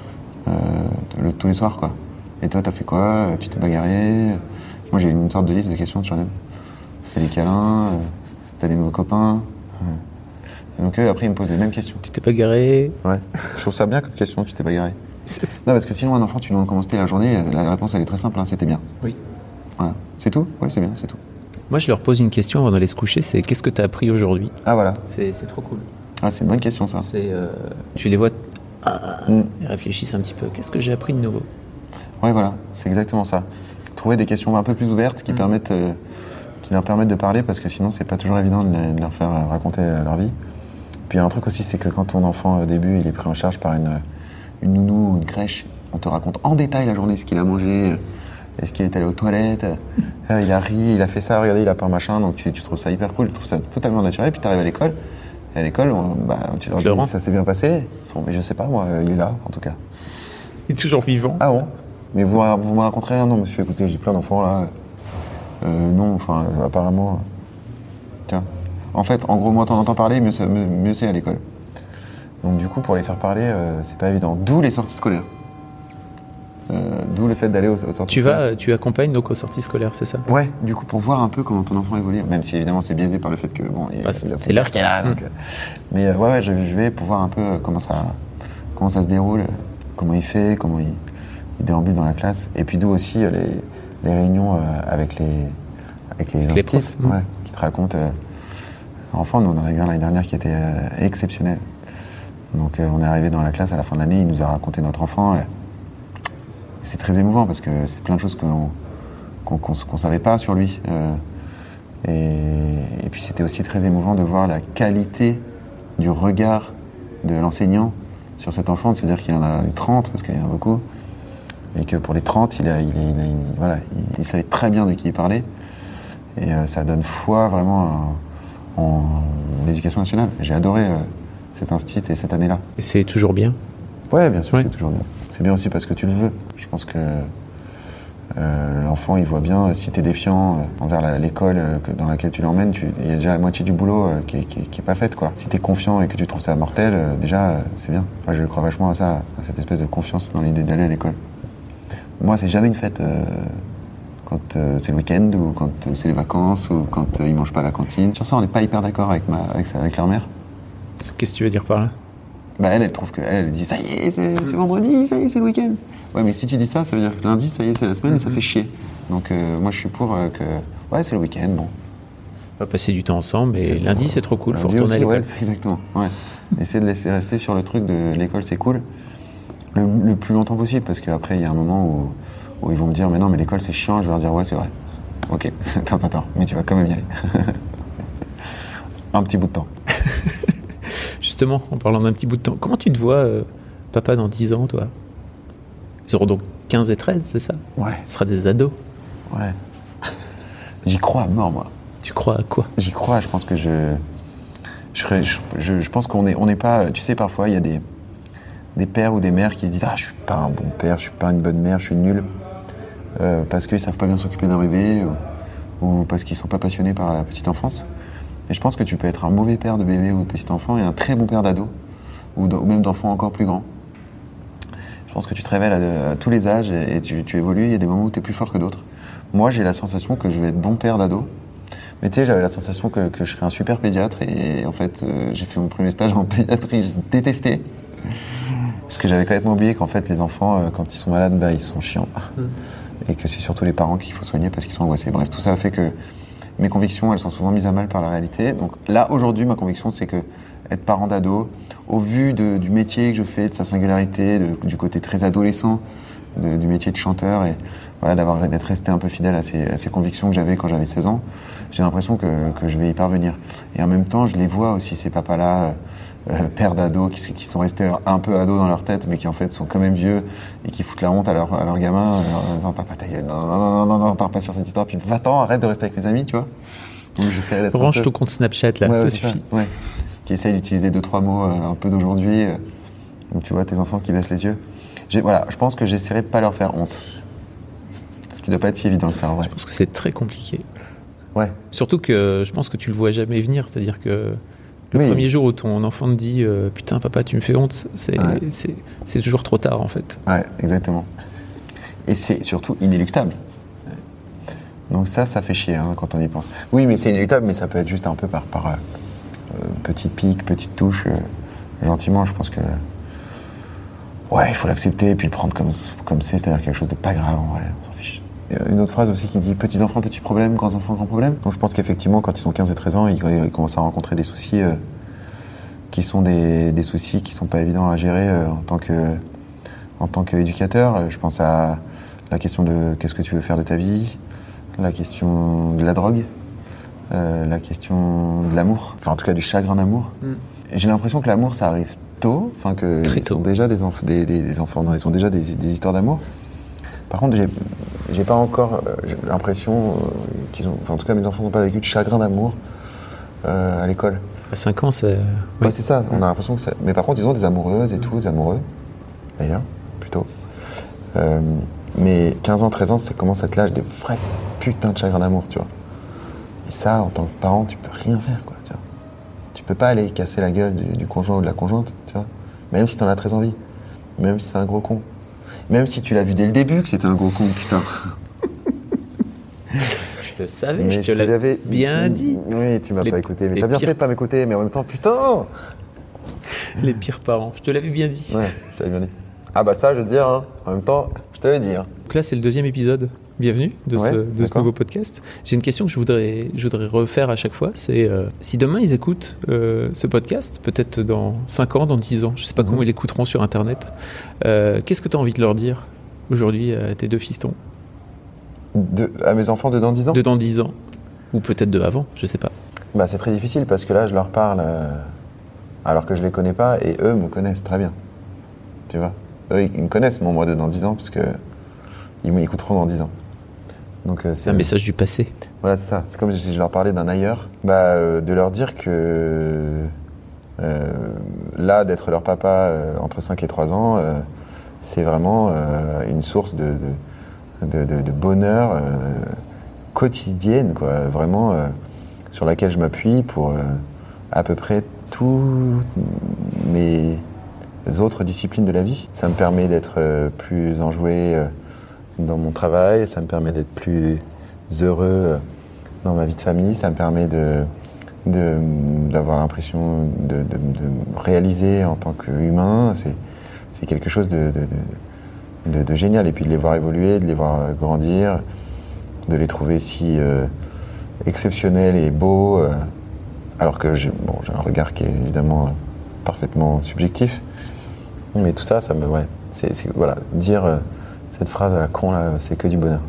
C: Tous les soirs, quoi. Et toi, t'as fait quoi? Tu t'es bagarré? Moi, j'ai une sorte de liste de questions, tu vois même. T'as des câlins, t'as des nouveaux copains. Et donc après, ils me posent les mêmes questions.
E: Tu t'es bagaré?
C: Ouais. Je trouve ça bien comme question, tu t'es bagaré. Non, parce que sinon, un enfant, tu lui demandes comment c'était la journée, la réponse, elle est très simple, hein, c'était bien.
E: Oui.
C: Voilà. C'est tout? Ouais, c'est bien, c'est tout.
E: Moi, je leur pose une question avant d'aller se coucher, c'est qu'est-ce que t'as appris aujourd'hui?
C: Ah, voilà.
E: C'est trop cool.
C: Ah, c'est une bonne question, ça.
E: Tu les vois, ils réfléchissent un petit peu. Qu'est-ce que j'ai appris de nouveau?
C: Ouais, voilà, c'est exactement ça. Trouver des questions un peu plus ouvertes qui leur permettent de parler, parce que sinon, c'est pas toujours évident de leur faire raconter leur vie. Puis il y a un truc aussi, c'est que quand ton enfant, au début, il est pris en charge par une nounou ou une crèche, on te raconte en détail la journée, ce qu'il a mangé, est-ce qu'il est allé aux toilettes, il a ri, il a fait ça, regardez, il a pas machin, donc tu trouves ça hyper cool, tu trouves ça totalement naturel, puis tu arrives à l'école, et à l'école, tu leur dis, ça s'est bien passé? Mais je sais pas, moi, il est là, en tout cas.
E: Il est toujours vivant.
C: Ah bon? Mais vous me raconterez rien? Non, monsieur, écoutez, j'ai plein d'enfants là. Non, enfin, apparemment. Tiens. En fait, en gros, moins t'en entends parler, mieux c'est à l'école. Donc, du coup, pour les faire parler, c'est pas évident. D'où les sorties scolaires. D'où le fait d'aller aux sorties scolaires.
E: Tu accompagnes donc aux sorties scolaires, c'est ça?
C: Ouais, du coup, pour voir un peu comment ton enfant évolue. Même si, évidemment, c'est biaisé par le fait que, bon,
E: c'est l'heure
C: qu'il est là. Donc, mais ouais, je vais pour voir un peu comment ça se déroule, comment il fait, comment il déambule dans la classe. Et puis d'où aussi les réunions avec les profs, qui te racontent. Enfant, nous on en a eu un l'année dernière qui était exceptionnel. Donc on est arrivé dans la classe à la fin de l'année, il nous a raconté notre enfant. C'est très émouvant parce que c'est plein de choses qu'on savait pas sur lui. Et puis c'était aussi très émouvant de voir la qualité du regard de l'enseignant sur cet enfant, de se dire qu'il en a eu 30, parce qu'il y en a beaucoup, et que pour les 30, il savait très bien de qui il parlait, et ça donne foi vraiment en l'éducation nationale. J'ai adoré cet instit et cette année-là.
E: Et c'est toujours bien?
C: Ouais, bien sûr, c'est toujours bien. C'est bien aussi parce que tu le veux. Je pense que l'enfant, il voit bien, si t'es défiant envers l'école dans laquelle tu l'emmènes, il y a déjà la moitié du boulot qui est pas faite, quoi. Si t'es confiant et que tu trouves ça mortel, déjà, c'est bien. Moi, je crois vachement à ça, à cette espèce de confiance dans l'idée d'aller à l'école. Moi, c'est jamais une fête quand c'est le week-end ou quand c'est les vacances ou quand ils mangent pas à la cantine. Sur ça, on n'est pas hyper d'accord avec leur mère.
E: Qu'est-ce que tu veux dire par là?
C: Bah elle trouve que elle dit ça y est, c'est vendredi, ça y est, c'est le week-end. Ouais, mais si tu dis ça, ça veut dire que lundi, ça y est, c'est la semaine et ça fait chier. Donc moi, je suis pour que ouais, c'est le week-end, bon.
E: On va passer du temps ensemble et lundi, c'est trop cool, faut retourner à l'école.
C: Ouais, exactement. Ouais. Essayer de laisser rester sur le truc de l'école, c'est cool, le plus longtemps possible, parce qu'après, il y a un moment où ils vont me dire, mais non, mais l'école, c'est chiant. Je vais leur dire, ouais, c'est vrai. Ok, t'as pas tort, mais tu vas quand même y aller. Un petit bout de temps.
E: Justement, en parlant d'un petit bout de temps, comment tu te vois, papa, dans 10 ans, toi? Ils auront donc 15 et 13, c'est ça?
C: Ouais.
E: Ce sera des ados.
C: Ouais. J'y crois à mort, moi.
E: Tu crois à quoi?
C: J'y crois, je pense que je pense qu'on n'est pas... Tu sais, parfois, il y a des pères ou des mères qui se disent « Ah, je suis pas un bon père, je suis pas une bonne mère, je suis nul. » Parce qu'ils savent pas bien s'occuper d'un bébé ou parce qu'ils sont pas passionnés par la petite enfance. Et je pense que tu peux être un mauvais père de bébé ou de petit enfant et un très bon père d'ado, ou même d'enfant encore plus grand. Je pense que tu te révèles à tous les âges et tu évolues. Il y a des moments où tu es plus fort que d'autres. Moi, j'ai la sensation que je vais être bon père d'ado. Mais tu sais, j'avais la sensation que je serais un super pédiatre. Et en fait, j'ai fait mon premier stage en pédiatrie. J'ai détesté. Parce que j'avais complètement oublié qu'en fait, les enfants, quand ils sont malades, bah, ils sont chiants. Et que c'est surtout les parents qu'il faut soigner parce qu'ils sont angoissés. Bref, tout ça a fait que mes convictions, elles sont souvent mises à mal par la réalité. Donc là, aujourd'hui, ma conviction, c'est que être parent d'ado, au vu du métier que je fais, de sa singularité, du côté très adolescent du métier de chanteur, et voilà, d'être resté un peu fidèle à ces convictions que j'avais quand j'avais 16 ans, j'ai l'impression que je vais y parvenir. Et en même temps, je les vois aussi, ces papas-là, pères d'ados, qui sont restés un peu ados dans leur tête, mais qui en fait sont quand même vieux, et qui foutent la honte à leurs gamins, en disant « Papa, ta gueule, non, pars pas sur cette histoire, puis va-t'en, arrête de rester avec mes amis, tu vois ». Donc j'essaierai d'être
E: Range ton compte Snapchat, là,
C: ouais,
E: ça suffit.
C: Ouais. Qui essaye d'utiliser 2-3 mots un peu d'aujourd'hui, donc tu vois tes enfants qui baissent les yeux. Voilà, je pense que j'essaierai de pas leur faire honte. Ce qui doit pas être si évident que ça, en vrai.
E: Je pense que c'est très compliqué.
C: Ouais.
E: Surtout que je pense que tu le vois jamais venir, c'est-à-dire que le premier jour où ton enfant te dit « Putain, papa, tu me fais honte », c'est toujours trop tard, en fait.
C: Ouais, exactement. Et c'est surtout inéluctable. Donc ça fait chier quand on y pense. Oui, mais c'est inéluctable, mais ça peut être juste un peu par petite pique, petite touche, gentiment. Je pense que ouais, il faut l'accepter et puis le prendre comme c'est, c'est-à-dire quelque chose de pas grave, en vrai, on s'en fiche. Il y a une autre phrase aussi qui dit « Petits enfants, petits problèmes, grands enfants, grands problèmes ». Donc je pense qu'effectivement, quand ils ont 15 et 13 ans, ils commencent à rencontrer des soucis qui sont des soucis qui sont pas évidents à gérer en tant qu'éducateur. Je pense à la question de qu'est-ce que tu veux faire de ta vie, la question de la drogue, la question de l'amour, enfin en tout cas du chagrin d'amour. J'ai l'impression que l'amour, ça arrive tôt, enfin que
E: très tôt.
C: Ils ont déjà des enfants, non, ils ont déjà des histoires d'amour. Par contre, j'ai pas encore l'impression qu'ils ont, enfin en tout cas mes enfants n'ont pas vécu de chagrin d'amour à l'école.
E: À 5 ans, c'est...
C: Ouais, c'est ça, on a l'impression que ça... Mais par contre, ils ont des amoureuses et tout, des amoureux, d'ailleurs, plutôt. Mais 15 ans, 13 ans, ça commence à être l'âge des vrais putains de chagrin d'amour, tu vois. Et ça, en tant que parent, tu peux rien faire, quoi, tu vois. Tu peux pas aller casser la gueule du conjoint ou de la conjointe, tu vois. Même si t'en as très envie. Même si c'est un gros con. Même si tu l'as vu dès le début que c'était un gros con, putain.
E: Je le savais, mais je te l'avais bien dit.
C: Oui, tu m'as pas écouté, mais t'as bien fait de pas m'écouter, mais en même temps, putain.
E: Les pires parents, je te l'avais bien dit.
C: Ouais, je te l'avais bien dit. Ah bah ça, je veux te dire, hein. En même temps, je te l'avais dit. Hein.
E: Donc là, c'est le 2e épisode. Bienvenue de ce nouveau podcast. J'ai une question que je voudrais refaire à chaque fois, c'est si demain ils écoutent ce podcast, peut-être dans 5 ans, dans 10 ans, je sais pas comment ils l'écouteront sur Internet, qu'est-ce que tu as envie de leur dire aujourd'hui à tes 2 fistons?
C: À mes enfants de dans 10 ans?
E: De dans 10 ans, ou peut-être de avant, je sais pas.
C: Bah c'est très difficile parce que là, je leur parle alors que je les connais pas et eux me connaissent très bien. tu vois. Eux, ils me connaissent, mon moi de dans 10 ans, parce que ils m'écouteront dans 10 ans. Donc,
E: c'est un message du passé.
C: Voilà, c'est ça. C'est comme si je leur parlais d'un ailleurs. De leur dire que là, d'être leur papa entre 5 et 3 ans, c'est vraiment une source de bonheur quotidienne, quoi. Vraiment, sur laquelle je m'appuie pour à peu près toutes mes autres disciplines de la vie. Ça me permet d'être plus enjoué dans mon travail, ça me permet d'être plus heureux dans ma vie de famille, ça me permet d'avoir l'impression de me réaliser en tant qu'humain. C'est quelque chose de génial. Et puis de les voir évoluer, de les voir grandir, de les trouver si exceptionnels et beaux, alors que j'ai un regard qui est évidemment parfaitement subjectif. Mais tout ça, voilà, dire cette phrase à la con, là, c'est que du bonheur.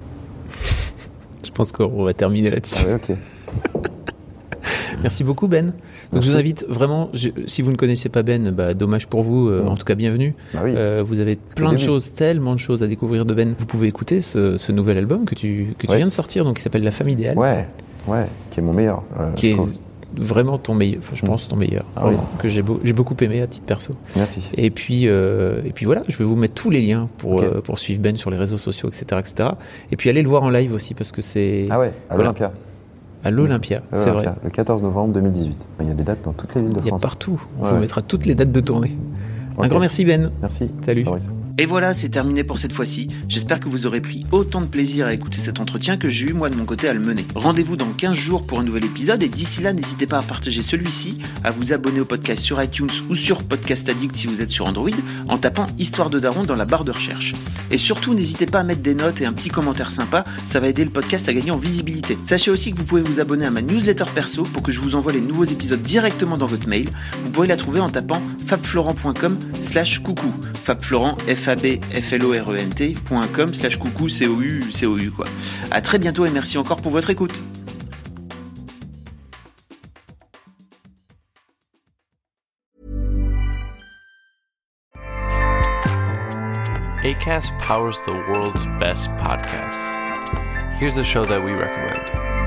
E: Je pense qu'on va terminer là-dessus.
C: Ah oui, ok.
E: Merci beaucoup, Ben. Donc, je vous invite vraiment, si vous ne connaissez pas Ben, dommage pour vous, en tout cas bienvenue.
C: Bah oui.
E: Vous avez plein de choses, tellement de choses à découvrir de Ben. Vous pouvez écouter ce nouvel album que tu viens de sortir, donc qui s'appelle La Femme Idéale.
C: Ouais, qui est mon meilleur.
E: Qui est vraiment ton meilleur, je pense ton meilleur, que j'ai beaucoup aimé à titre perso.
C: Merci.
E: Et puis voilà, je vais vous mettre tous les liens pour suivre Ben sur les réseaux sociaux, etc. Et puis allez le voir en live aussi, parce que c'est...
C: Ah ouais, à l'Olympia.
E: À l'Olympia, c'est vrai.
C: Le 14 novembre 2018. Il y a des dates dans toutes les villes de France.
E: Il y a partout. On vous mettra toutes les dates de tournée. Un grand merci, Ben.
C: Merci.
E: Salut.
C: Fabrice.
B: Et voilà, c'est terminé pour cette fois-ci. J'espère que vous aurez pris autant de plaisir à écouter cet entretien que j'ai eu moi de mon côté à le mener. Rendez-vous dans 15 jours pour un nouvel épisode et d'ici là, n'hésitez pas à partager celui-ci, à vous abonner au podcast sur iTunes ou sur Podcast Addict si vous êtes sur Android, en tapant Histoire de Daron dans la barre de recherche. Et surtout, n'hésitez pas à mettre des notes et un petit commentaire sympa, ça va aider le podcast à gagner en visibilité. Sachez aussi que vous pouvez vous abonner à ma newsletter perso pour que je vous envoie les nouveaux épisodes directement dans votre mail. Vous pourrez la trouver en tapant fabflorent.com/coucou. Fabflorent, FABFLORENT.com/coucou, COU quoi. À très bientôt et merci encore pour votre écoute.
H: Acast powers the world's best podcasts. Here's a show that we recommend.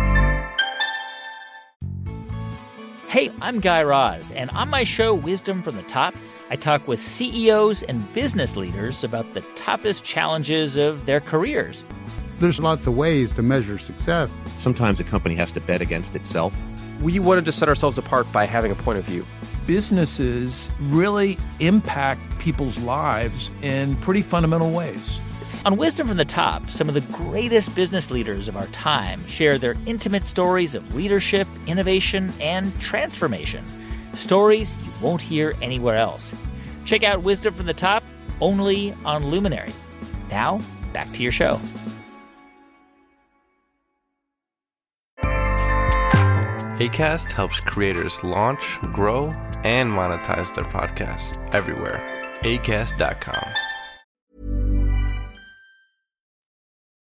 I: Hey, I'm Guy Raz, and on my show, Wisdom from the Top, I talk with CEOs and business leaders about the toughest challenges of their careers.
J: There's lots of ways to measure success.
K: Sometimes a company has to bet against itself.
L: We wanted to set ourselves apart by having a point of view.
M: Businesses really impact people's lives in pretty fundamental ways.
I: On Wisdom from the Top, some of the greatest business leaders of our time share their intimate stories of leadership, innovation, and transformation. Stories you won't hear anywhere else. Check out Wisdom from the Top only on Luminary. Now, back to your show.
H: Acast helps creators launch, grow, and monetize their podcasts everywhere. Acast.com.